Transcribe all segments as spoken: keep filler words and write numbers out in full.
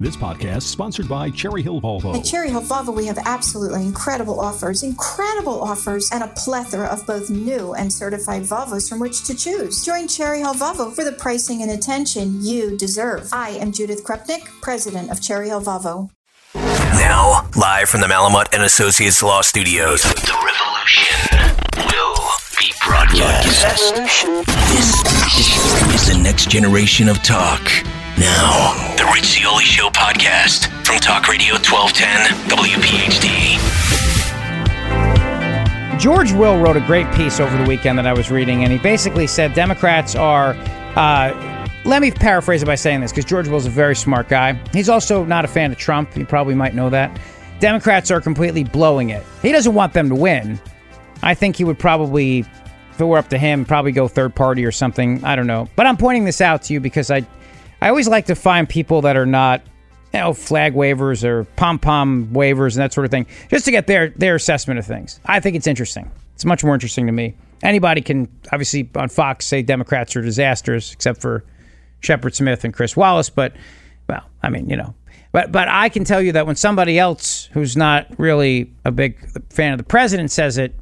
This podcast is sponsored by Cherry Hill Volvo. At Cherry Hill Volvo, we have absolutely incredible offers, incredible offers, and a plethora of both new and certified Volvos from which to choose. Join Cherry Hill Volvo for the pricing and attention you deserve. I am Judith Krupnik, president of Cherry Hill Volvo. Now, live from the Malamut and Associates Law Studios, the revolution will be broadcast. This is the next generation of talk. Now, the Rich Zeoli Show podcast from Talk Radio twelve ten W P H D. George Will wrote a great piece over the weekend that I was reading, and he basically said Democrats are, uh, let me paraphrase it by saying this, because George Will's a very smart guy. He's also not a fan of Trump. You probably might know that. Democrats are completely blowing it. He doesn't want them to win. I think he would probably, if it were up to him, probably go third party or something. I don't know. But I'm pointing this out to you because I I always like to find people that are not, you know, flag wavers or pom-pom wavers and that sort of thing, just to get their, their assessment of things. I think it's interesting. It's much more interesting to me. Anybody can, obviously, on Fox say Democrats are disasters, except for Shepard Smith and Chris Wallace. But, well, I mean, you know. But but I can tell you that when somebody else who's not really a big fan of the president says it,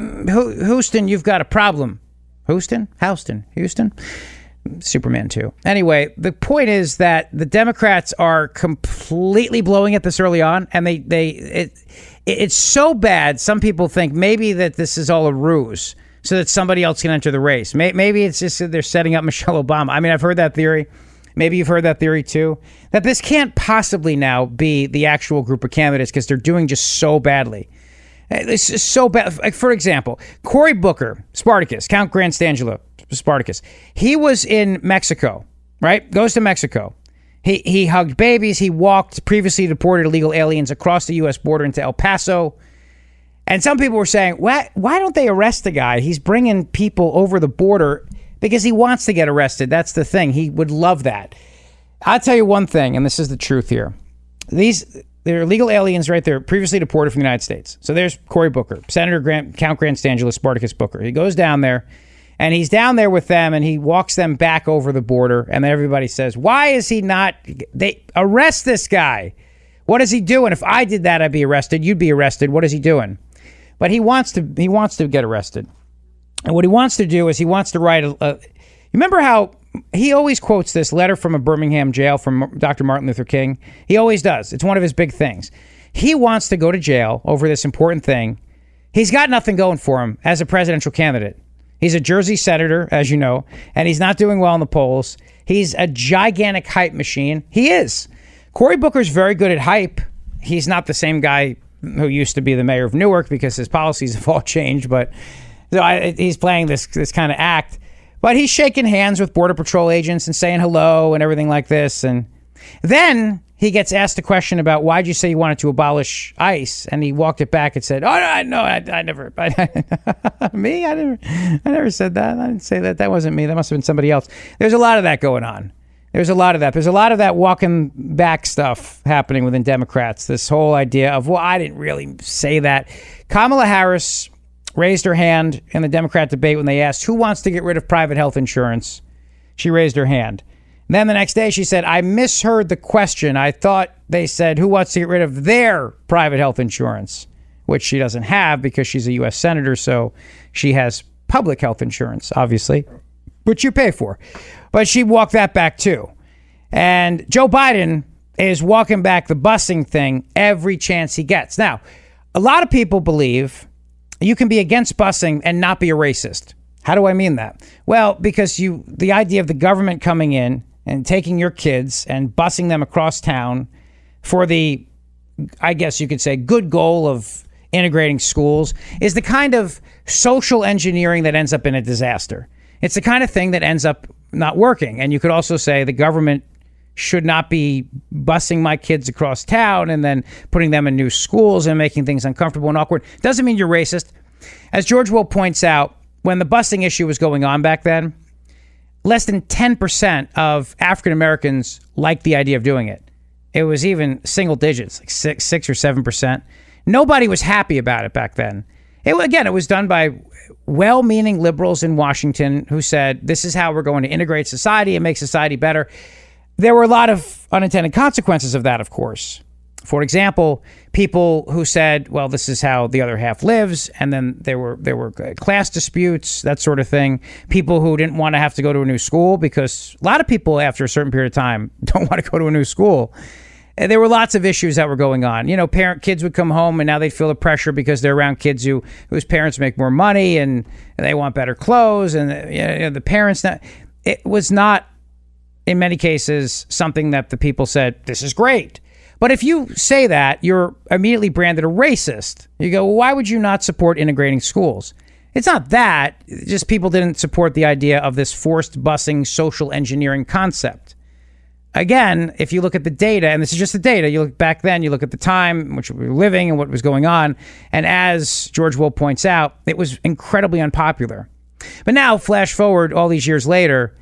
Houston, you've got a problem. Houston? Houston? Houston? Superman two. Anyway, the point is that the Democrats are completely blowing it this early on, and they they it, it's so bad. Some people think maybe that this is all a ruse so that somebody else can enter the race. Maybe it's just that they're setting up Michelle Obama. I mean, I've heard that theory. Maybe you've heard that theory too. That this can't possibly now be the actual group of candidates because they're doing just so badly. This is so bad. Like, for example, Cory Booker, Spartacus, Count Grandstangelo, Spartacus. He was in Mexico, right? Goes to Mexico. He he hugged babies. He walked previously deported illegal aliens across the U S border into El Paso. And some people were saying, why, why don't they arrest the guy? He's bringing people over the border because he wants to get arrested. That's the thing. He would love that. I'll tell you one thing, and this is the truth here. These... They're illegal aliens right there, previously deported from the United States. So there's Cory Booker, Senator Grant, Count Grandstangelo, Spartacus Booker. He goes down there, and he's down there with them, and he walks them back over the border, and then everybody says, why is he not... They arrest this guy. What is he doing? If I did that, I'd be arrested. You'd be arrested. What is he doing? But he wants to He wants to get arrested. And what he wants to do is he wants to write a... a you remember how... He always quotes this letter from a Birmingham jail from Doctor Martin Luther King. He always does. It's one of his big things. He wants to go to jail over this important thing. He's got nothing going for him as a presidential candidate. He's a Jersey senator, as you know, and he's not doing well in the polls. He's a gigantic hype machine. He is. Cory Booker's very good at hype. He's not the same guy who used to be the mayor of Newark because his policies have all changed, but so I, he's playing this this kind of act. But he's shaking hands with Border Patrol agents and saying hello and everything like this. And then he gets asked a question about why'd you say you wanted to abolish ICE? And he walked it back and said, oh, no, no I, I never, I, me? I never, I never said that. I didn't say that. That wasn't me. That must have been somebody else. There's a lot of that going on. There's a lot of that. There's a lot of that walking back stuff happening within Democrats. This whole idea of, well, I didn't really say that. Kamala Harris raised her hand in the Democrat debate when they asked who wants to get rid of private health insurance. She raised her hand. And then the next day she said, I misheard the question. I thought they said who wants to get rid of their private health insurance, which she doesn't have because she's a U S senator. So she has public health insurance, obviously, which you pay for. But she walked that back too. And Joe Biden is walking back the busing thing every chance he gets. Now, a lot of people believe you can be against busing and not be a racist. How do I mean that? Well, because you, the idea of the government coming in and taking your kids and busing them across town for the, I guess you could say, good goal of integrating schools is the kind of social engineering that ends up in a disaster. It's the kind of thing that ends up not working. And you could also say the government should not be busing my kids across town and then putting them in new schools and making things uncomfortable and awkward. Doesn't mean you're racist. As George Will points out, when the busing issue was going on back then, less than ten percent of African Americans liked the idea of doing it. It was even single digits, like six, six or seven percent. Nobody was happy about it back then. It, again, it was done by well-meaning liberals in Washington who said, this is how we're going to integrate society and make society better. there were a lot of unintended consequences of that, of course. For example, people who said, well, this is how the other half lives. And then there were there were class disputes, that sort of thing. People who didn't want to have to go to a new school, because a lot of people after a certain period of time don't want to go to a new school. And there were lots of issues that were going on. You know, parent kids would come home and now they'd feel the pressure because they're around kids who whose parents make more money and they want better clothes. And you know, the parents, not, it was not, in many cases, something that the people said, this is great. But if you say that, you're immediately branded a racist. You go, well, why would you not support integrating schools? It's not that. It's just people didn't support the idea of this forced busing social engineering concept. Again, if you look at the data, and this is just the data, you look back then, you look at the time in which we were living and what was going on, and as George Will points out, it was incredibly unpopular. But now, flash forward all these years later,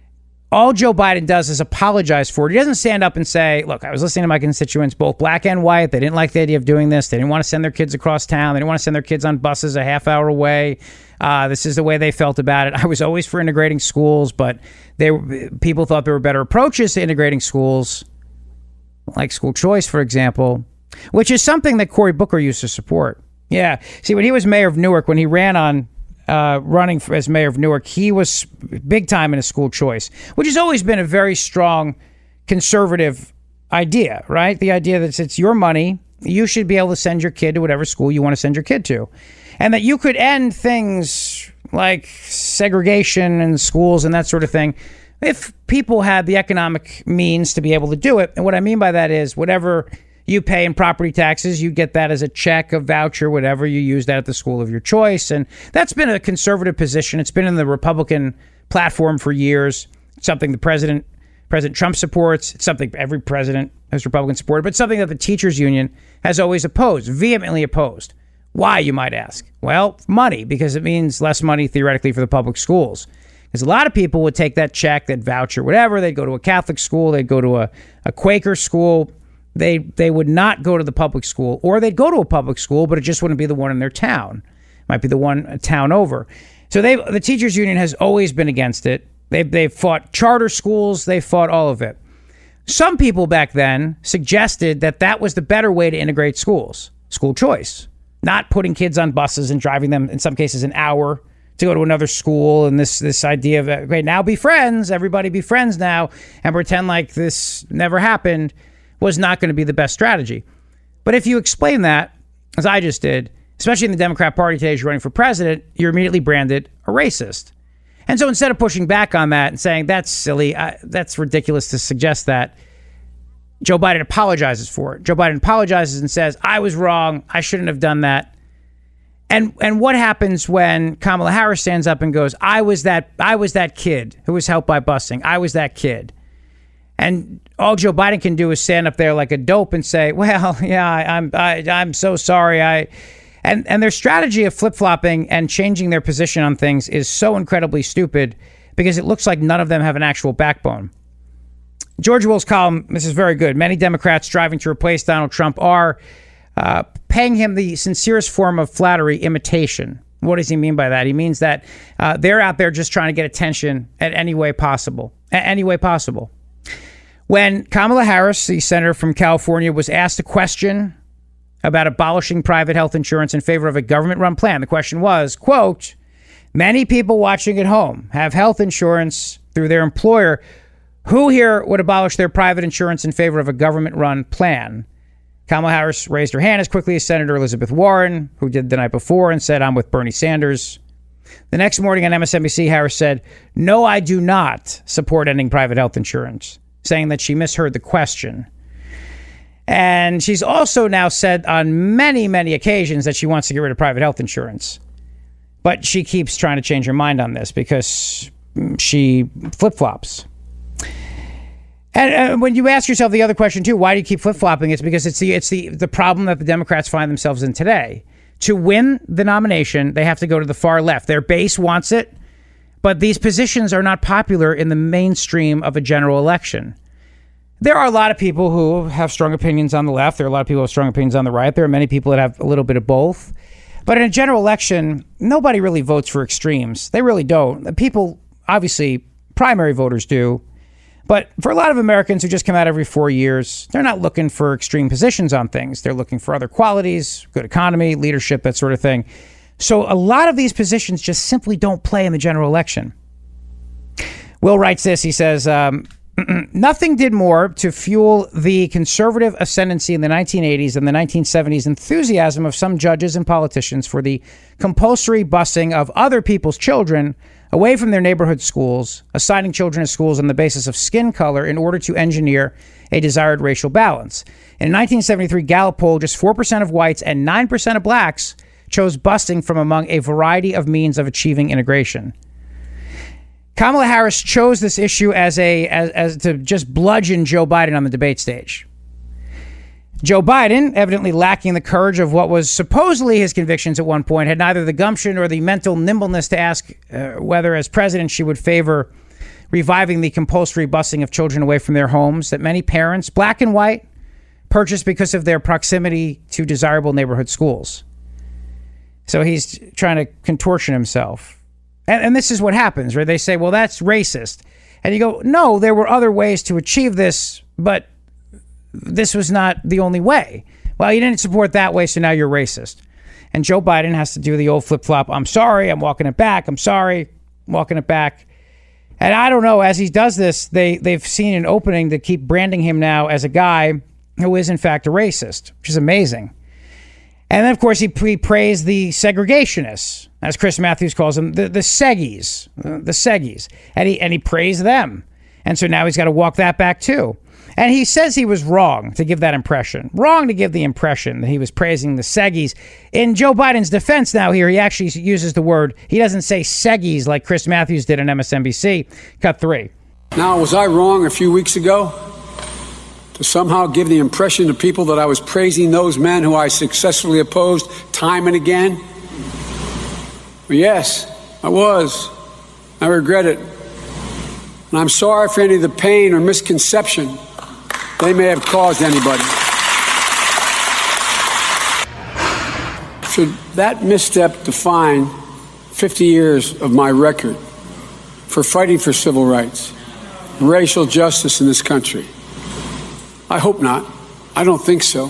all Joe Biden does is apologize for it. He doesn't stand up and say, look, I was listening to my constituents, both black and white. They didn't like the idea of doing this. They didn't want to send their kids across town. They didn't want to send their kids on buses a half hour away. Uh, this is the way they felt about it. I was always for integrating schools, but they people thought there were better approaches to integrating schools, like school choice, for example, which is something that Cory Booker used to support. Yeah. See, when he was mayor of Newark, when he ran on Uh, running for, as mayor of Newark, he was big time in a school choice, which has always been a very strong conservative idea, right? The idea that it's your money, you should be able to send your kid to whatever school you want to send your kid to. And that you could end things like segregation in schools and that sort of thing if people had the economic means to be able to do it. And what I mean by that is whatever you pay in property taxes, you get that as a check, a voucher, whatever. You use that at the school of your choice. And that's been a conservative position. It's been in the Republican platform for years. It's something the president, President Trump supports. It's something every president has Republican supported, but something that the teachers union has always opposed, vehemently opposed. Why, you might ask? Well, money, because it means less money theoretically for the public schools. Because a lot of people would take that check, that voucher, whatever. They'd go to a Catholic school. They'd go to a, a Quaker school. They they would not go to the public school, or they'd go to a public school, but it just wouldn't be the one in their town. It might be the one a town over. So they the teachers union has always been against it. They've, they've fought charter schools. They fought all of it. Some people back then suggested that that was the better way to integrate schools, school choice, not putting kids on buses and driving them, in some cases, an hour to go to another school. And this this idea of, okay, now be friends, everybody be friends now, and pretend like this never happened, was not going to be the best strategy. But if you explain that, as I just did, especially in the Democrat Party today as you're running for president, you're immediately branded a racist. And so instead of pushing back on that and saying, that's silly, I, that's ridiculous to suggest that, Joe Biden apologizes for it. Joe Biden apologizes and says, I was wrong. I shouldn't have done that. And and what happens when Kamala Harris stands up and goes, I was that I was that kid who was helped by busing. I was that kid. And all Joe Biden can do is stand up there like a dope and say, well, yeah, I, I'm I, I'm so sorry. I and and their strategy of flip-flopping and changing their position on things is so incredibly stupid because it looks like none of them have an actual backbone. George Will's column, this is very good. Many Democrats striving to replace Donald Trump are uh, paying him the sincerest form of flattery, imitation. What does he mean by that? He means that uh, they're out there just trying to get attention at any way possible, at any way possible. When Kamala Harris, the senator from California, was asked a question about abolishing private health insurance in favor of a government-run plan, the question was, quote, many people watching at home have health insurance through their employer. Who here would abolish their private insurance in favor of a government-run plan? Kamala Harris raised her hand as quickly as Senator Elizabeth Warren, who did the night before, and said, I'm with Bernie Sanders. The next morning on M S N B C, Harris said, no, I do not support ending private health insurance, saying that she misheard the question. And she's also now said on many, many occasions that she wants to get rid of private health insurance. But she keeps trying to change her mind on this because she flip-flops. And uh, when you ask yourself the other question, too, why do you keep flip-flopping? It's because it's the it's the, the problem that the Democrats find themselves in today. To win the nomination, they have to go to the far left. Their base wants it. But these positions are not popular in the mainstream of a general election. There are a lot of people who have strong opinions on the left. There are a lot of people who have strong opinions on the right. There are many people that have a little bit of both. But in a general election, nobody really votes for extremes. They really don't. People, obviously, primary voters do. But for a lot of Americans who just come out every four years, they're not looking for extreme positions on things. They're looking for other qualities, good economy, leadership, that sort of thing. So a lot of these positions just simply don't play in the general election. Will writes this. He says, um, nothing did more to fuel the conservative ascendancy in the nineteen eighties and the nineteen seventies enthusiasm of some judges and politicians for the compulsory busing of other people's children away from their neighborhood schools, assigning children to schools on the basis of skin color in order to engineer a desired racial balance. In a nineteen seventy-three Gallup poll, just four percent of whites and nine percent of blacks chose busing from among a variety of means of achieving integration. Kamala Harris chose this issue as a as, as to just bludgeon Joe Biden on the debate stage. Joe Biden, evidently lacking the courage of what was supposedly his convictions at one point, had neither the gumption or the mental nimbleness to ask uh, whether, as president, she would favor reviving the compulsory busing of children away from their homes that many parents, black and white, purchased because of their proximity to desirable neighborhood schools. So he's trying to contortion himself. And, and this is what happens, right? They say, well, that's racist. And you go, no, there were other ways to achieve this, but this was not the only way. Well, you didn't support that way, so now you're racist. And Joe Biden has to do the old flip-flop. I'm sorry, I'm walking it back. I'm sorry, I'm walking it back. And I don't know, as he does this, they, they've seen an opening to keep branding him now as a guy who is, in fact, a racist, which is amazing. And then, of course, he, he praised the segregationists, as Chris Matthews calls them, the, the Seggies, the Seggies. And he, and he praised them. And so now he's got to walk that back, too. And he says he was wrong to give that impression. Wrong to give the impression that he was praising the Seggies. In Joe Biden's defense now here, he actually uses the word, he doesn't say Seggies like Chris Matthews did on M S N B C. Cut three. Now, was I wrong a few weeks ago to somehow give the impression to people that I was praising those men who I successfully opposed time and again? Well, yes, I was. I regret it. And I'm sorry for any of the pain or misconception they may have caused anybody. Should that misstep define fifty years of my record for fighting for civil rights, racial justice in this country? I hope not. I don't think so.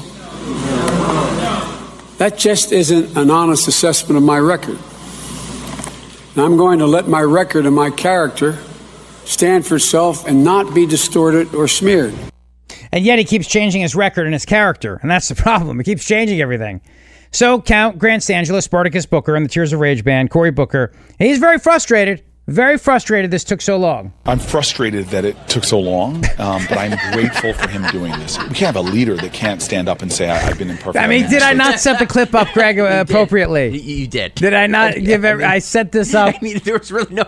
That just isn't an honest assessment of my record. And I'm going to let my record and my character stand for itself and not be distorted or smeared. And yet he keeps changing his record and his character. And that's the problem. He keeps changing everything. So Count Grant Stangela, Spartacus Booker, and the Tears of Rage band, Cory Booker, he's very frustrated. Very frustrated this took so long. I'm frustrated that it took so long, um, but I'm grateful for him doing this. We can't have a leader that can't stand up and say, I, I've been imperfect. I mean, did I not set the clip up, Greg, uh, appropriately? You, you did. Did I not give every... I, mean, I set this up... I mean, there was really no...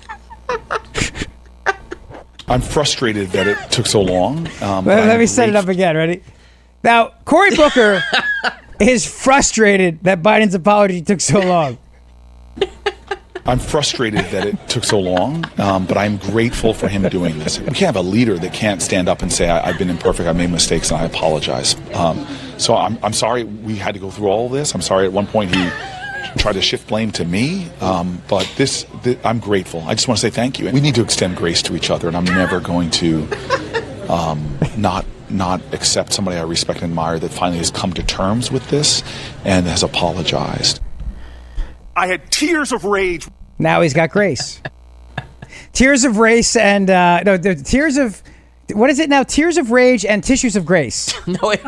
I'm frustrated that it took so long. Um, let let me set it up again. Ready? Now, Cory Booker is frustrated that Biden's apology took so long. I'm frustrated that it took so long, um, but I'm grateful for him doing this. We can't have a leader that can't stand up and say, I, I've been imperfect, I made mistakes, and I apologize. Um, so I'm, I'm sorry we had to go through all of this. I'm sorry at one point he tried to shift blame to me, um, but this, this, I'm grateful. I just want to say thank you. We need to extend grace to each other, and I'm never going to um, not not accept somebody I respect and admire that finally has come to terms with this and has apologized. I had tears of rage. Now he's got grace. Tears of race and uh, no, the tears of what is it now? Tears of rage and tissues of grace. No, I,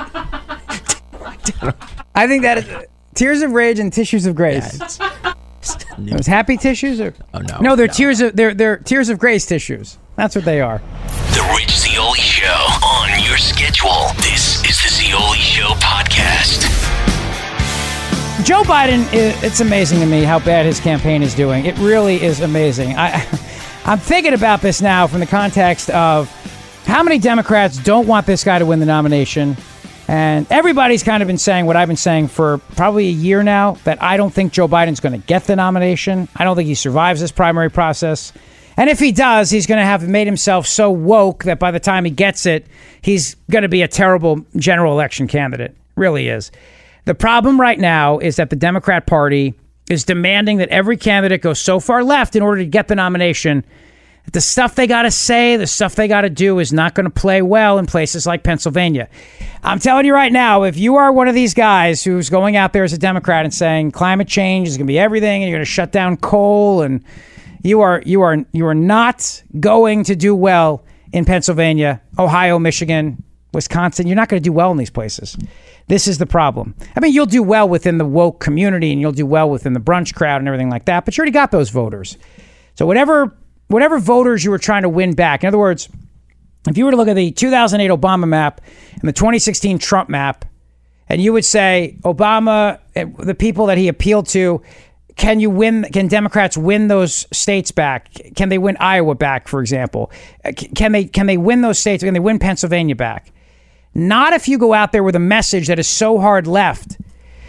I, I think that is tears of rage and tissues of grace. Yeah, Those happy tissues or oh no, no, they're no. tears of they're they're tears of grace tissues. That's what they are. The Rich Zeoli Show on your schedule. This is the Zeoli Show podcast. Joe Biden, it's amazing to me how bad his campaign is doing. It really is amazing. I, I'm thinking about this now from the context of how many Democrats don't want this guy to win the nomination. And everybody's kind of been saying what I've been saying for probably a year now, that I don't think Joe Biden's going to get the nomination. I don't think he survives this primary process. And if he does, he's going to have made himself so woke that by the time he gets it, he's going to be a terrible general election candidate. Really is. The problem right now is that the Democrat Party is demanding that every candidate go so far left in order to get the nomination The stuff they got to say, the stuff they got to do is not going to play well in places like Pennsylvania. I'm telling you right now, if you are one of these guys who's going out there as a Democrat and saying climate change is going to be everything and you're going to shut down coal, and you are you are you are not going to do well in Pennsylvania, Ohio, Michigan, Wisconsin. You're not going to do well in these places. This is the problem. I mean, you'll do well within the woke community and you'll do well within the brunch crowd and everything like that, but you already got those voters. So whatever whatever voters you were trying to win back, in other words, if you were to look at the two thousand eight Obama map and the twenty sixteen Trump map, and you would say, Obama, the people that he appealed to, can you win? Can Democrats win those states back? Can they win Iowa back, for example? Can they can they win those states? Can they win Pennsylvania back? Not if you go out there with a message that is so hard left.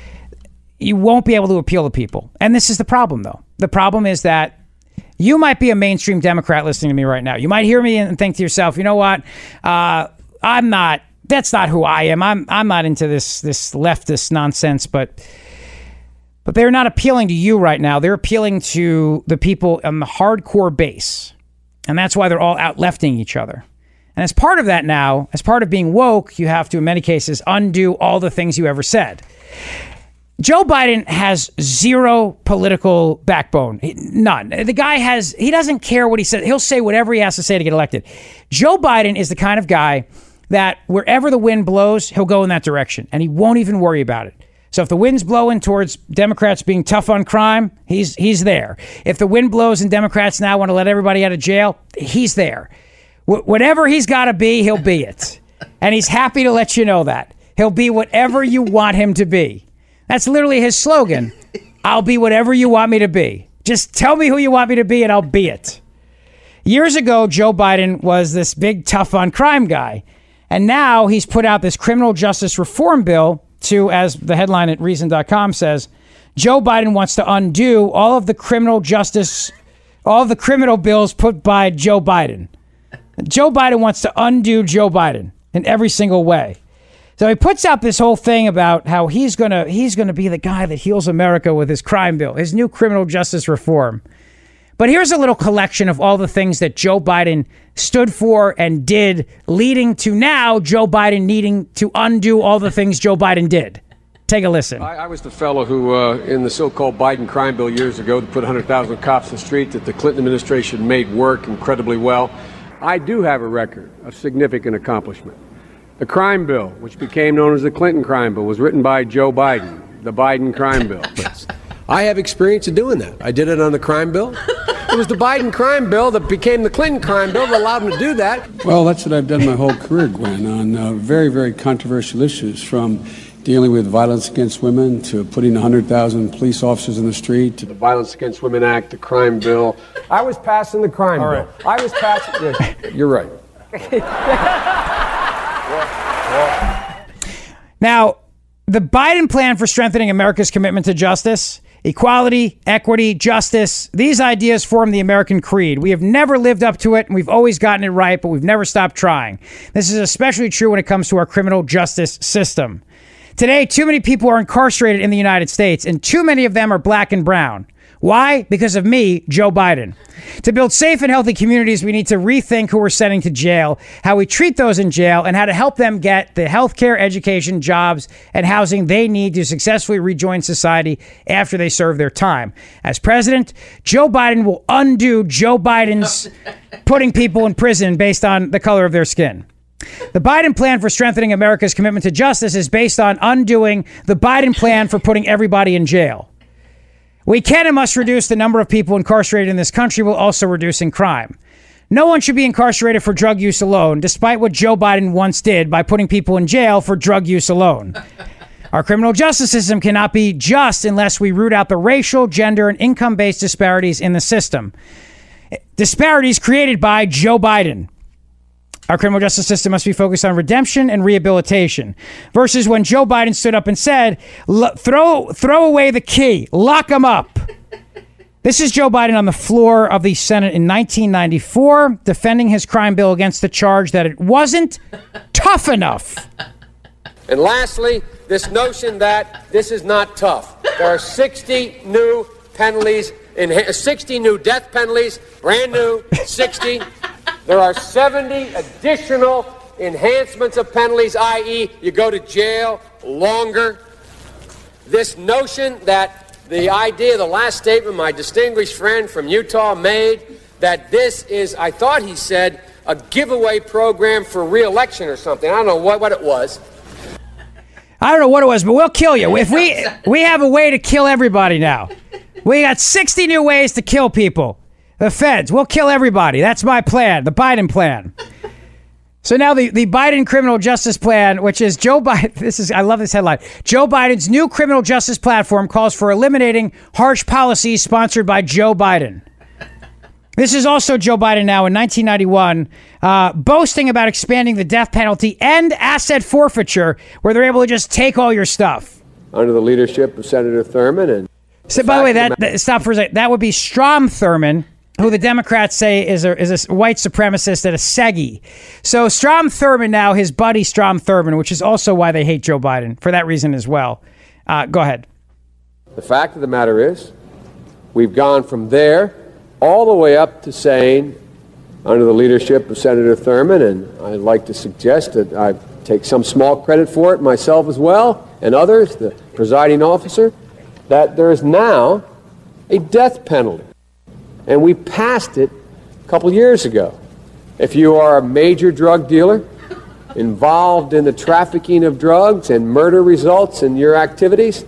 You won't be able to appeal to people. And this is the problem, though. The problem is that you might be a mainstream Democrat listening to me right now. You might hear me and think to yourself, you know what? Uh, I'm not, that's not who I am. I'm I'm not into this this leftist nonsense, but but they're not appealing to you right now. They're appealing to the people on the hardcore base. And that's why they're all out lefting each other. And as part of that now, as part of being woke, you have to, in many cases, undo all the things you ever said. Joe Biden has zero political backbone. None. The guy has, he doesn't care what he says. He'll say whatever he has to say to get elected. Joe Biden is the kind of guy that wherever the wind blows, he'll go in that direction. And he won't even worry about it. So if the wind's blowing towards Democrats being tough on crime, he's he's there. If the wind blows and Democrats now want to let everybody out of jail, he's there. Wh- whatever he's got to be, he'll be it. And he's happy to let you know that. He'll be whatever you want him to be. That's literally his slogan. I'll be whatever you want me to be. Just tell me who you want me to be and I'll be it. Years ago, Joe Biden was this big tough on crime guy. And now he's put out this criminal justice reform bill to, as the headline at reason dot com says, Joe Biden wants to undo all of the criminal justice, all of the criminal bills put by Joe Biden. Joe Biden wants to undo Joe Biden in every single way. So he puts out this whole thing about how he's gonna he's gonna be the guy that heals America with his crime bill, his new criminal justice reform. But here's a little collection of all the things that Joe Biden stood for and did, leading to now Joe Biden needing to undo all the things Joe Biden did. Take a listen. I, I was the fellow who, uh, in the so-called Biden crime bill years ago, put one hundred thousand cops in the street that the Clinton administration made work incredibly well. I do have a record of significant accomplishment. The crime bill, which became known as the Clinton crime bill, was written by Joe Biden, the Biden crime bill. I have experience in doing that. I did it on the crime bill. It was the Biden crime bill that became the Clinton crime bill that allowed him to do that. Well, that's what I've done my whole career, Gwen, on uh, very, very controversial issues, from dealing with violence against women to putting one hundred thousand police officers in the street to the Violence Against Women Act, the crime bill. I was passing the crime All bill. Right. I was passing. Yes, you're right. Now, the Biden plan for strengthening America's commitment to justice, equality, equity, justice, these ideas form the American creed. We have never lived up to it, and we've always gotten it right, but we've never stopped trying. This is especially true when it comes to our criminal justice system. Today, too many people are incarcerated in the United States, and too many of them are black and brown. Why? Because of me, Joe Biden. To build safe and healthy communities, we need to rethink who we're sending to jail, how we treat those in jail, and how to help them get the healthcare, education, jobs, and housing they need to successfully rejoin society after they serve their time. As president, Joe Biden will undo Joe Biden's putting people in prison based on the color of their skin. The Biden plan for strengthening America's commitment to justice is based on undoing the Biden plan for putting everybody in jail. We can and must reduce the number of people incarcerated in this country while also reducing crime. No one should be incarcerated for drug use alone, despite what Joe Biden once did by putting people in jail for drug use alone. Our criminal justice system cannot be just unless we root out the racial, gender, and income-based disparities in the system. Disparities created by Joe Biden. Our criminal justice system must be focused on redemption and rehabilitation. Versus when Joe Biden stood up and said, throw throw away the key, lock them up. This is Joe Biden on the floor of the Senate in nineteen ninety-four, defending his crime bill against the charge that it wasn't tough enough. And lastly, this notion that this is not tough. There are sixty new penalties enha- sixty new death penalties, brand new, sixty. There are seventy additional enhancements of penalties, that is you go to jail longer. This notion that the idea, the last statement my distinguished friend from Utah made, that this is, I thought he said, a giveaway program for re-election or something. I don't know what, what it was. I don't know what it was, but we'll kill you. If we we have a way to kill everybody now. We got sixty new ways to kill people. The feds, we'll kill everybody. That's my plan, the Biden plan. So now the, the Biden criminal justice plan, which is Joe Biden, this is, I love this headline. Joe Biden's new criminal justice platform calls for eliminating harsh policies sponsored by Joe Biden. This is also Joe Biden now in nineteen ninety-one, uh, boasting about expanding the death penalty and asset forfeiture, where they're able to just take all your stuff. Under the leadership of Senator Thurmond. And so, by the way, that, that stop for a second. That would be Strom Thurmond, who the Democrats say is a, is a white supremacist and a Seggy. So Strom Thurmond now, his buddy Strom Thurmond, which is also why they hate Joe Biden, for that reason as well. Uh, go ahead. The fact of the matter is, we've gone from there all the way up to saying, under the leadership of Senator Thurmond, and I'd like to suggest that I take some small credit for it myself as well, and others, the presiding officer, that there is now a death penalty. And we passed it a couple years ago. If you are a major drug dealer involved in the trafficking of drugs and murder results in your activities,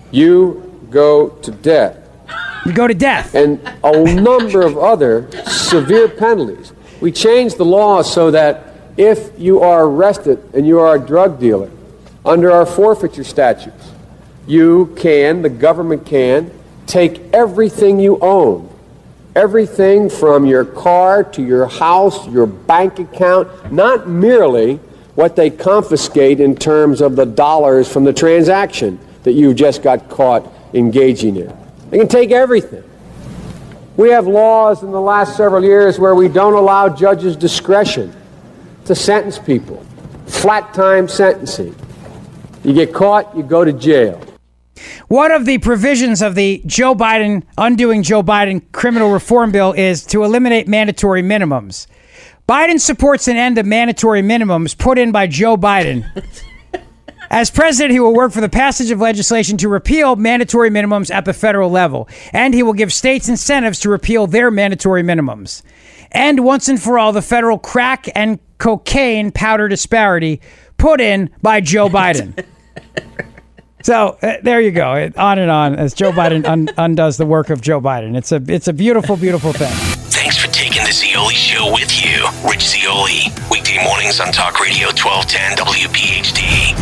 you go to death. You go to death. And a number of other severe penalties. We changed the law so that if you are arrested and you are a drug dealer, under our forfeiture statutes, you can, the government can, take everything you own. Everything from your car to your house, your bank account, not merely what they confiscate in terms of the dollars from the transaction that you just got caught engaging in. They can take everything. We have laws in the last several years where we don't allow judges discretion to sentence people. Flat time sentencing. You get caught, you go to jail. One of the provisions of the Joe Biden, undoing Joe Biden criminal reform bill is to eliminate mandatory minimums. Biden supports an end to mandatory minimums put in by Joe Biden. As president, he will work for the passage of legislation to repeal mandatory minimums at the federal level, and he will give states incentives to repeal their mandatory minimums. And once and for all, the federal crack and cocaine powder disparity put in by Joe Biden. So uh, there you go, it, on and on as Joe Biden un- undoes the work of Joe Biden. It's a it's a beautiful, beautiful thing. Thanks for taking the Zeoli Show with you. Rich Zeoli, weekday mornings on Talk Radio twelve ten W P H D.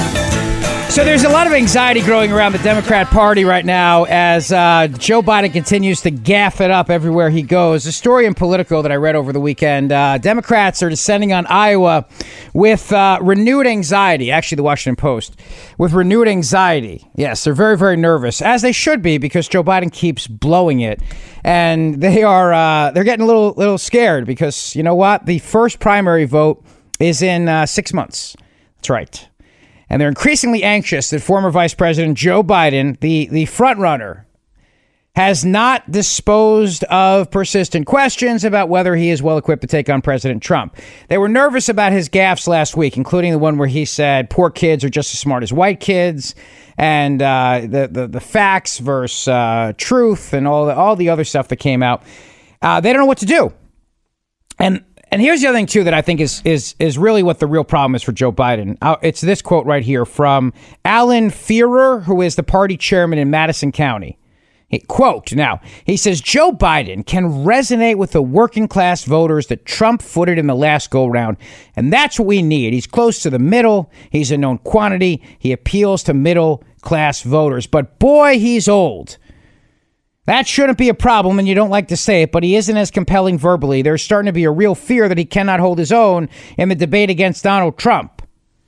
So there's a lot of anxiety growing around the Democrat Party right now as uh, Joe Biden continues to gaff it up everywhere he goes. A story in Politico that I read over the weekend, uh, Democrats are descending on Iowa with uh, renewed anxiety. Actually, the Washington Post, with renewed anxiety. Yes, they're very, very nervous, as they should be, because Joe Biden keeps blowing it. And they are uh, they're getting a little, little scared because, you know what? The first primary vote is in uh, six months. That's right. And they're increasingly anxious that former Vice President Joe Biden, the, the front runner, has not disposed of persistent questions about whether he is well equipped to take on President Trump. They were nervous about his gaffes last week, including the one where he said poor kids are just as smart as white kids, and uh, the, the the facts versus uh, truth, and all the, all the other stuff that came out. Uh, they don't know what to do. And And here's the other thing, too, that I think is is is really what the real problem is for Joe Biden. Uh, it's this quote right here from Alan Feurer, who is the party chairman in Madison County. He, quote, now, he says, Joe Biden can resonate with the working class voters that Trump footed in the last go round. And that's what we need. He's close to the middle. He's a known quantity. He appeals to middle class voters. But boy, he's old. That shouldn't be a problem, and you don't like to say it, but he isn't as compelling verbally. There's starting to be a real fear that he cannot hold his own in the debate against Donald Trump.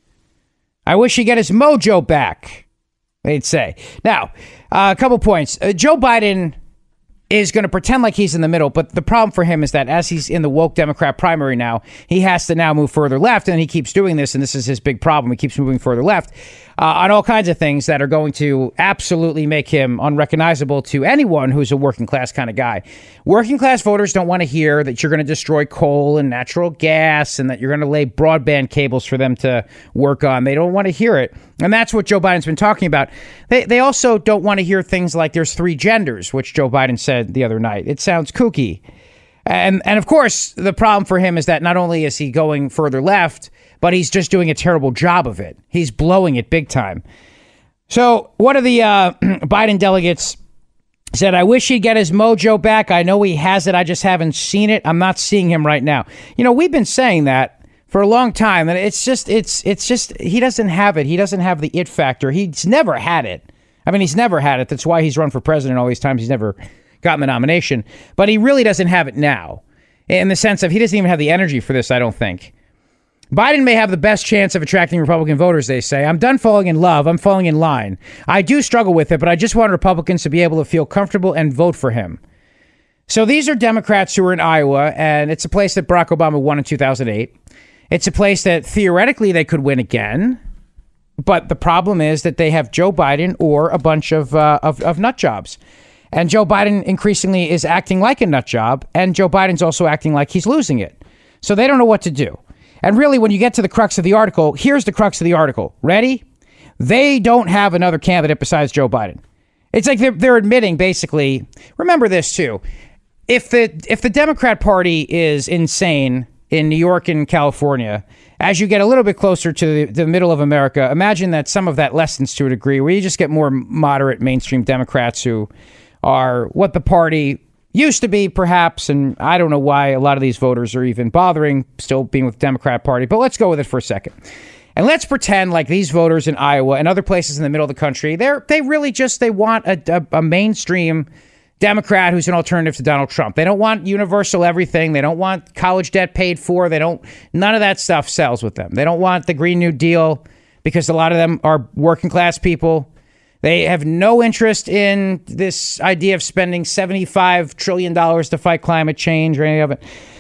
I wish he'd get his mojo back, they'd say. Now, uh, a couple points. Uh, Joe Biden is going to pretend like he's in the middle. But the problem for him is that as he's in the woke Democrat primary now, he has to now move further left. And he keeps doing this. And this is his big problem. He keeps moving further left uh, on all kinds of things that are going to absolutely make him unrecognizable to anyone who's a working class kind of guy. Working class voters don't want to hear that you're going to destroy coal and natural gas and that you're going to lay broadband cables for them to work on. They don't want to hear it. And that's what Joe Biden's been talking about. They they also don't want to hear things like there's three genders, which Joe Biden said the other night. It sounds kooky. And and of course, the problem for him is that not only is he going further left, but he's just doing a terrible job of it. He's blowing it big time. So one of the uh, Biden delegates said, I wish he'd get his mojo back. I know he has it. I just haven't seen it. I'm not seeing him right now. You know, we've been saying that for a long time, and it's just, it's, it's just, he doesn't have it. He doesn't have the it factor. He's never had it. I mean, he's never had it. That's why he's run for president all these times. He's never gotten the nomination, but he really doesn't have it now in the sense of he doesn't even have the energy for this. I don't think. Biden may have the best chance of attracting Republican voters, they say. I'm done falling in love. I'm falling in line. I do struggle with it, but I just want Republicans to be able to feel comfortable and vote for him. So these are Democrats who are in Iowa, and it's a place that Barack Obama won in two thousand eight. It's a place that theoretically they could win again. But the problem is that they have Joe Biden or a bunch of, uh, of, of nut jobs. And Joe Biden increasingly is acting like a nut job. And Joe Biden's also acting like he's losing it. So they don't know what to do. And really, when you get to the crux of the article, here's the crux of the article. Ready? They don't have another candidate besides Joe Biden. It's like they're, they're admitting, basically, remember this, too. If the if the Democrat Party is insane in New York and California, as you get a little bit closer to the, the middle of America, imagine that some of that lessens to a degree, where you just get more moderate mainstream Democrats who are what the party used to be, perhaps, and I don't know why a lot of these voters are even bothering still being with the Democrat Party, but let's go with it for a second. And let's pretend like these voters in Iowa and other places in the middle of the country, they're they really just, they want a, a, a mainstream Democrat who's an alternative to Donald Trump. They don't want universal everything. They don't want college debt paid for. They don't, none of that stuff sells with them. They don't want the Green New Deal because a lot of them are working class people. They have no interest in this idea of spending seventy-five trillion dollars to fight climate change or any of it.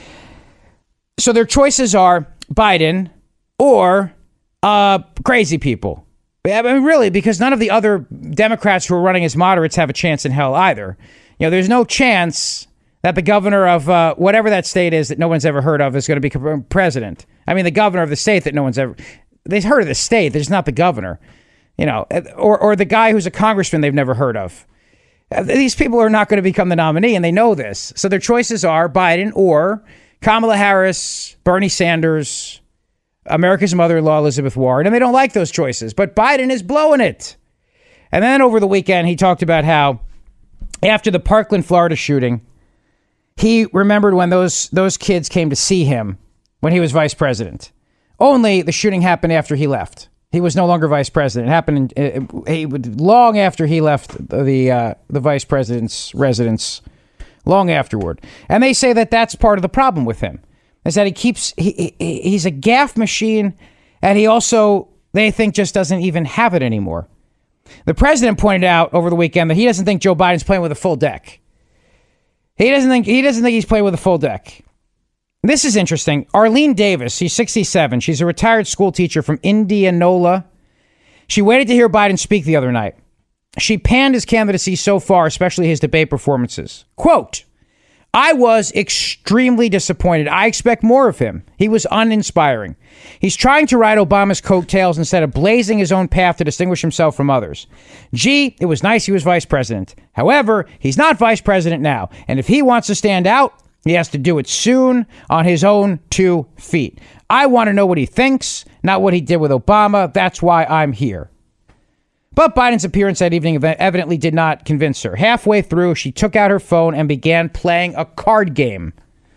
So their choices are Biden or uh, crazy people. I mean, really, because none of the other Democrats who are running as moderates have a chance in hell either. You know, there's no chance that the governor of uh, whatever that state is that no one's ever heard of is going to become president. I mean, the governor of the state that no one's ever... They've heard of the state, they're just not the governor. You know, or or the guy who's a congressman they've never heard of. These people are not going to become the nominee, and they know this. So their choices are Biden or Kamala Harris, Bernie Sanders, America's mother-in-law, Elizabeth Warren, and they don't like those choices. But Biden is blowing it. And then over the weekend, he talked about how after the Parkland, Florida shooting, he remembered when those those kids came to see him when he was vice president. Only the shooting happened after he left. He was no longer vice president. It happened in, uh, he would, long after he left the the, uh, the vice president's residence, long afterward. And they say that that's part of the problem with him, is that he keeps, he, he he's a gaffe machine, and he also, they think, just doesn't even have it anymore. The president pointed out over the weekend that he doesn't think Joe Biden's playing with a full deck. He doesn't think, he doesn't think he's playing with a full deck. This is interesting. Arlene Davis, she's sixty-seven. She's a retired school teacher from Indianola. She waited to hear Biden speak the other night. She panned his candidacy so far, especially his debate performances. Quote, I was extremely disappointed. I expect more of him. He was uninspiring. He's trying to ride Obama's coattails instead of blazing his own path to distinguish himself from others. Gee, it was nice he was vice president. However, he's not vice president now. And if he wants to stand out, he has to do it soon on his own two feet. I want to know what he thinks, not what he did with Obama. That's why I'm here. But Biden's appearance that evening evidently did not convince her. Halfway through, she took out her phone and began playing a card game.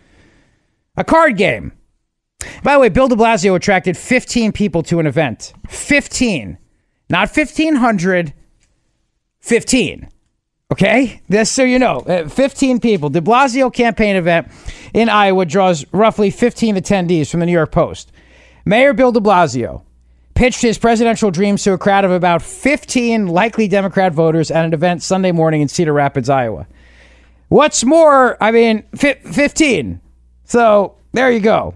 A card game. By the way, Bill de Blasio attracted fifteen people to an event. fifteen. Not fifteen hundred. fifteen. Okay, this so you know, uh, fifteen people. De Blasio campaign event in Iowa draws roughly fifteen attendees from the New York Post. Mayor Bill de Blasio pitched his presidential dreams to a crowd of about fifteen likely Democrat voters at an event Sunday morning in Cedar Rapids, Iowa. What's more, I mean, fifteen. So there you go.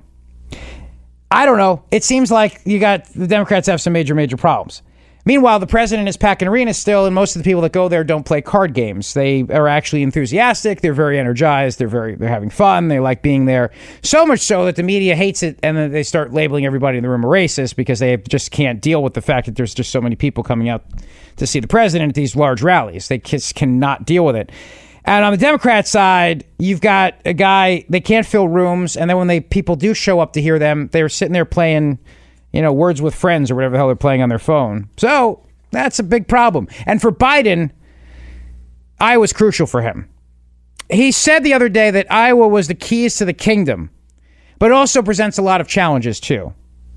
I don't know. It seems like you got the Democrats have some major, major problems. Meanwhile, the president is packing arenas still, and most of the people that go there don't play card games. They are actually enthusiastic. They're very energized. They're very they're having fun. They like being there. So much so that the media hates it, and then they start labeling everybody in the room a racist because they just can't deal with the fact that there's just so many people coming out to see the president at these large rallies. They just cannot deal with it. And on the Democrat side, you've got a guy, they can't fill rooms, and then when they people do show up to hear them, they're sitting there playing, you know, Words with Friends or whatever the hell they're playing on their phone. So that's a big problem. And for Biden, Iowa's crucial for him. He said the other day that Iowa was the keys to the kingdom, but it also presents a lot of challenges too.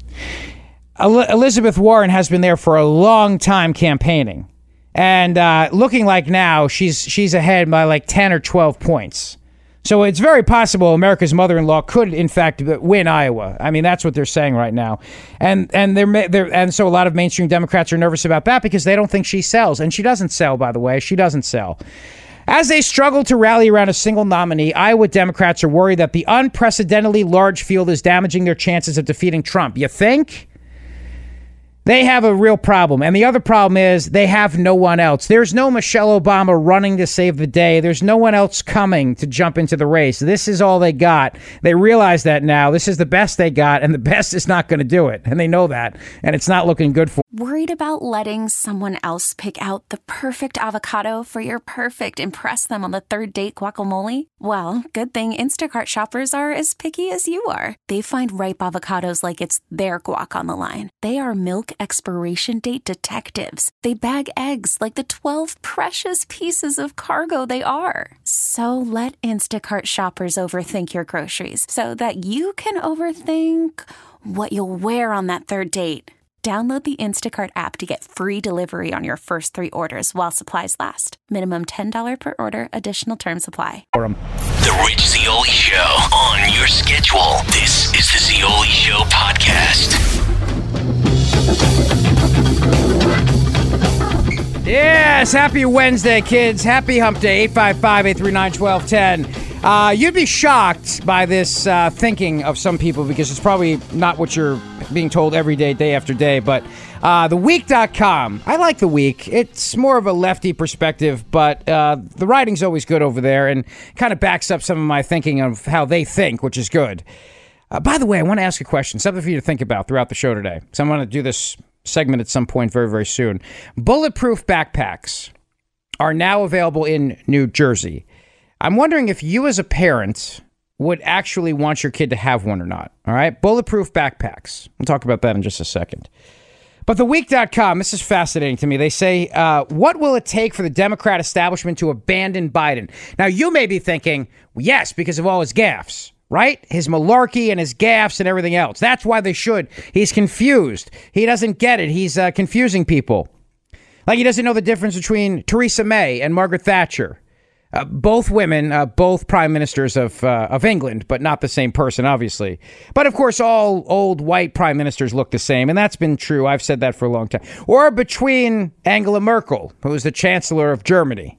El- Elizabeth Warren has been there for a long time campaigning. And uh, looking like now she's she's ahead by like ten or twelve points. So it's very possible America's mother-in-law could, in fact, win Iowa. I mean, that's what they're saying right now. And and they're, they're and so a lot of mainstream Democrats are nervous about that because they don't think she sells. And she doesn't sell, by the way. She doesn't sell. As they struggle to rally around a single nominee, Iowa Democrats are worried that the unprecedentedly large field is damaging their chances of defeating Trump. You think? They have a real problem. And the other problem is they have no one else. There's no Michelle Obama running to save the day. There's no one else coming to jump into the race. This is all they got. They realize that now. This is the best they got, and the best is not going to do it. And they know that. And it's not looking good for them. Worried about letting someone else pick out the perfect avocado for your perfect impress them on the third date guacamole? Well, good thing Instacart shoppers are as picky as you are. They find ripe avocados like it's their guac on the line. They are milk expiration date detectives. They bag eggs like the twelve precious pieces of cargo they are. So let Instacart shoppers overthink your groceries so that you can overthink what you'll wear on that third date. Download the Instacart app to get free delivery on your first three orders while supplies last. Minimum ten dollars per order. Additional terms apply. The Rich Zeoli Show on your schedule. This is the Zeoli Show podcast. Yes, happy Wednesday, kids. Happy hump day. eight five five, eight three nine, one two one zero. Uh, you'd be shocked by this uh, thinking of some people because it's probably not what you're being told every day, day after day. But uh, the week dot com, I like The Week. It's more of a lefty perspective, but uh, the writing's always good over there and kind of backs up some of my thinking of how they think, which is good. Uh, by the way, I want to ask a question, something for you to think about throughout the show today. So I'm going to do this segment at some point very, very soon. Bulletproof backpacks are now available in New Jersey. I'm wondering if you as a parent would actually want your kid to have one or not. All right. Bulletproof backpacks. We'll talk about that in just a second. But the week dot com, this is fascinating to me. They say, uh, what will it take for the Democrat establishment to abandon Biden? Now, you may be thinking, well, yes, because of all his gaffes, right? His malarkey and his gaffes and everything else. That's why they should. He's confused. He doesn't get it. He's uh, confusing people. Like he doesn't know the difference between Theresa May and Margaret Thatcher. Uh, both women, uh, both prime ministers of uh, of England, but not the same person, obviously. But of course, all old white prime ministers look the same, and that's been true. I've said that for a long time. Or between Angela Merkel, who's the Chancellor of Germany.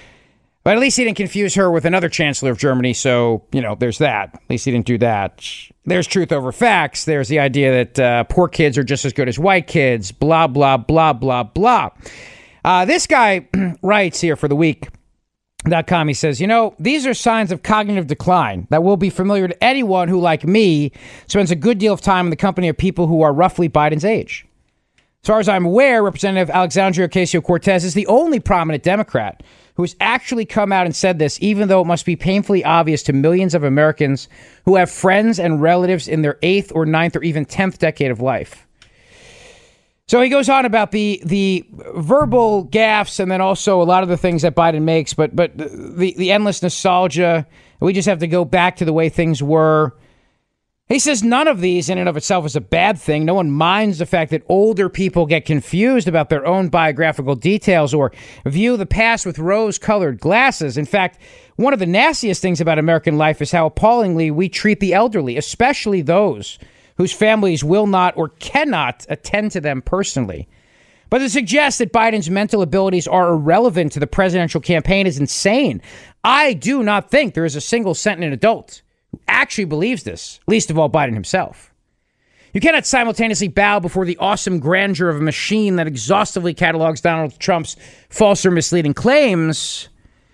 But at least he didn't confuse her with another Chancellor of Germany, so, you know, there's that. At least he didn't do that. There's truth over facts. There's the idea that uh, poor kids are just as good as white kids, blah, blah, blah, blah, blah. Uh, this guy writes here for the week. Dot com, he says, you know, these are signs of cognitive decline that will be familiar to anyone who, like me, spends a good deal of time in the company of people who are roughly Biden's age. As far as I'm aware, Representative Alexandria Ocasio-Cortez is the only prominent Democrat who has actually come out and said this, even though it must be painfully obvious to millions of Americans who have friends and relatives in their eighth or ninth or even tenth decade of life. So he goes on about the the verbal gaffes and then also a lot of the things that Biden makes, but but the, the endless nostalgia. We just have to go back to the way things were. He says none of these in and of itself is a bad thing. No one minds the fact that older people get confused about their own biographical details or view the past with rose-colored glasses. In fact, one of the nastiest things about American life is how appallingly we treat the elderly, especially those whose families will not or cannot attend to them personally. But to suggest that Biden's mental abilities are irrelevant to the presidential campaign is insane. I do not think there is a single sentient adult who actually believes this, least of all Biden himself. You cannot simultaneously bow before the awesome grandeur of a machine that exhaustively catalogs Donald Trump's false or misleading claims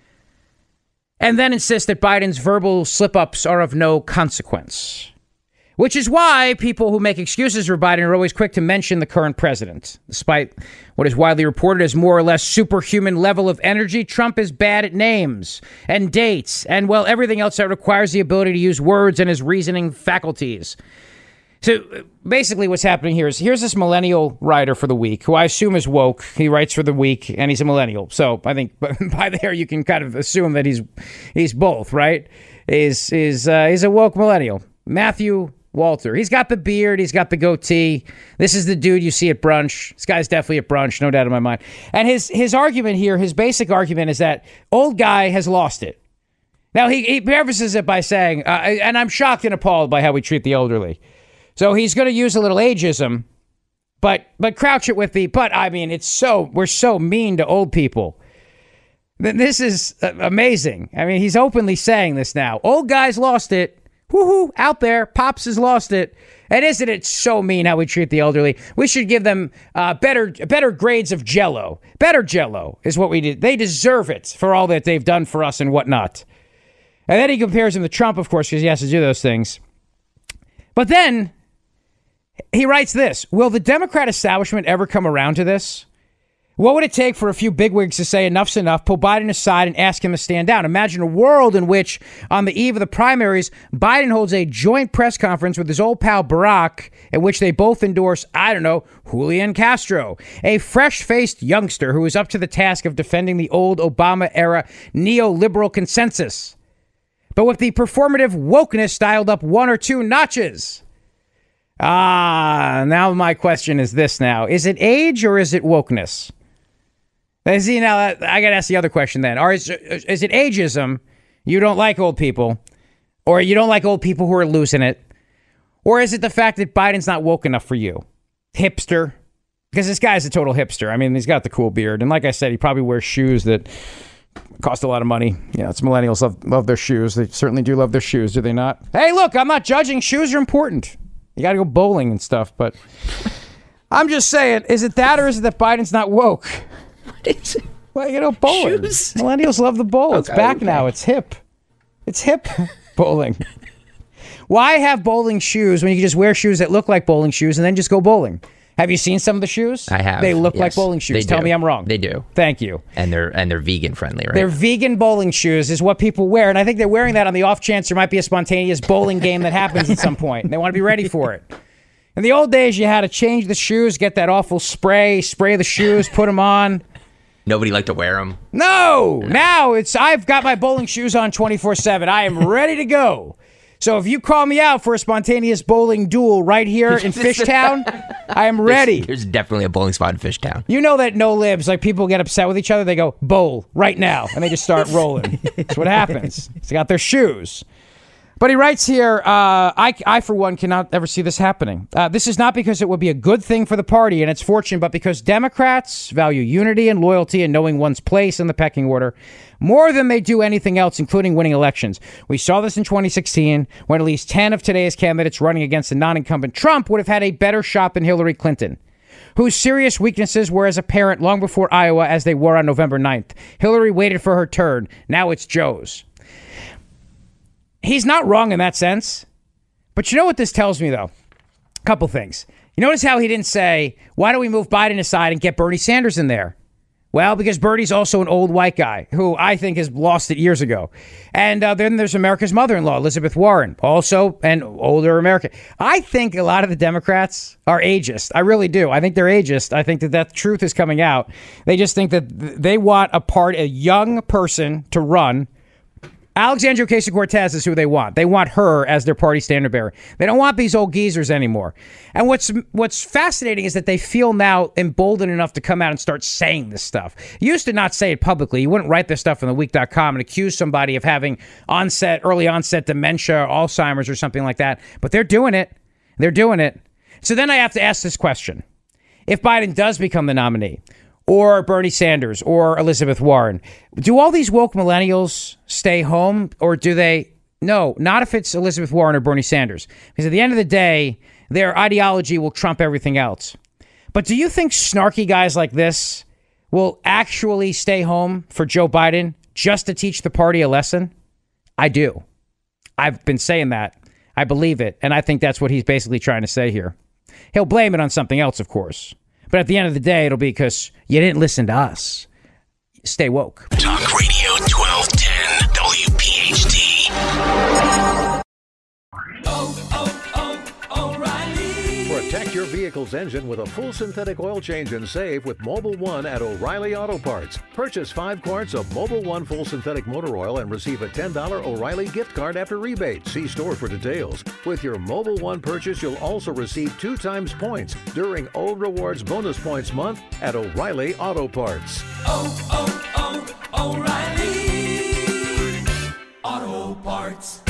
and then insist that Biden's verbal slip-ups are of no consequence. Which is why people who make excuses for Biden are always quick to mention the current president. Despite what is widely reported as more or less superhuman level of energy, Trump is bad at names and dates and, well, everything else that requires the ability to use words and his reasoning faculties. So basically what's happening here is here's this millennial writer for The Week, who I assume is woke. He writes for The Week, and he's a millennial. So I think by there you can kind of assume that he's he's both, right? Is is uh, he's a woke millennial. Matthew Walter. He's got the beard. He's got the goatee. This is the dude you see at brunch. This guy's definitely at brunch, no doubt in my mind. And his his argument here, his basic argument is that old guy has lost it. Now, he, he prefaces it by saying, uh, and I'm shocked and appalled by how we treat the elderly. So he's going to use a little ageism, but but crouch it with the, but I mean, it's so, we're so mean to old people. This is amazing. I mean, he's openly saying this now. Old guys lost it. Woohoo, out there. Pops has lost it. And isn't it so mean how we treat the elderly? We should give them uh, better better grades of Jell-O. Better Jell-O is what we did. They deserve it for all that they've done for us and whatnot. And then he compares him to Trump, of course, because he has to do those things. But then he writes this. Will the Democrat establishment ever come around to this? What would it take for a few bigwigs to say enough's enough, pull Biden aside and ask him to stand down? Imagine a world in which, on the eve of the primaries, Biden holds a joint press conference with his old pal Barack, in which they both endorse, I don't know, Julian Castro, a fresh-faced youngster who is up to the task of defending the old Obama-era neoliberal consensus, but with the performative wokeness dialed up one or two notches. Ah, now my question is this now. Is it age or is it wokeness? See, now I got to ask the other question then. Or is, is it ageism? You don't like old people, or you don't like old people who are losing it? Or is it the fact that Biden's not woke enough for you? Hipster? Because this guy's a total hipster. I mean, he's got the cool beard. And like I said, he probably wears shoes that cost a lot of money. You know, it's millennials love, love their shoes. They certainly do love their shoes, do they not? Hey, look, I'm not judging. Shoes are important. You got to go bowling and stuff. But I'm just saying, is it that or is it that Biden's not woke? What is it? Well, you know, bowling. Shoes? Millennials love the bowl. Okay, it's back okay. now. It's hip. It's hip bowling. Why have bowling shoes when you can just wear shoes that look like bowling shoes and then just go bowling? Have you seen some of the shoes? I have. They look yes, like bowling shoes. Tell do. me I'm wrong. They do. Thank you. And they're and they're vegan friendly, right? They're vegan bowling shoes is what people wear. And I think they're wearing that on the off chance there might be a spontaneous bowling game that happens at some point. And they want to be ready for it. In the old days, you had to change the shoes, get that awful spray, spray the shoes, put them on. Nobody liked to wear them. No. no. Now it's I've got my bowling shoes on twenty-four seven. I am ready to go. So if you call me out for a spontaneous bowling duel right here in Fishtown, I am ready. There's, there's definitely a bowling spot in Fishtown. You know that no libs, like people get upset with each other, they go, bowl, right now, and they just start rolling. That's what happens. They got their shoes. But he writes here, uh, I, I, for one, cannot ever see this happening. Uh, this is not because it would be a good thing for the party and its fortune, but because Democrats value unity and loyalty and knowing one's place in the pecking order more than they do anything else, including winning elections. We saw this in twenty sixteen, when at least ten of today's candidates running against the non-incumbent Trump would have had a better shot than Hillary Clinton, whose serious weaknesses were as apparent long before Iowa as they were on November ninth. Hillary waited for her turn. Now it's Joe's. He's not wrong in that sense. But you know what this tells me, though? A couple things. You notice how he didn't say, why don't we move Biden aside and get Bernie Sanders in there? Well, because Bernie's also an old white guy who I think has lost it years ago. And uh, then there's America's mother-in-law, Elizabeth Warren, also an older American. I think a lot of the Democrats are ageist. I really do. I think they're ageist. I think that that truth is coming out. They just think that they want a part, a young person to run. Alexandria Ocasio-Cortez is who they want. They want her as their party standard bearer. They don't want these old geezers anymore. And what's what's fascinating is that they feel now emboldened enough to come out and start saying this stuff. You used to not say it publicly. You wouldn't write this stuff on the week dot com and accuse somebody of having onset, early onset dementia or Alzheimer's or something like that. But they're doing it. They're doing it. So then I have to ask this question. if Biden does become the nominee, or Bernie Sanders, or Elizabeth Warren, do all these woke millennials stay home, or do they? No, not if it's Elizabeth Warren or Bernie Sanders. Because at the end of the day, their ideology will trump everything else. But do you think snarky guys like this will actually stay home for Joe Biden just to teach the party a lesson? I do. I've been saying that. I believe it. And I think that's what he's basically trying to say here. He'll blame it on something else, of course. But at the end of the day, it'll be because you didn't listen to us. Stay woke. Talk Radio twelve ten W P H T. Oh, oh, oh, O'Reilly. Protect your vehicle's engine with a full synthetic oil change and save with Mobil one at O'Reilly Auto Parts. Purchase five quarts of Mobil one full synthetic motor oil and receive a ten dollars O'Reilly gift card after rebate. See store for details. With your Mobil one purchase, you'll also receive two times points during O Rewards Bonus Points Month at O'Reilly Auto Parts. Oh, oh, oh, O'Reilly Auto Parts.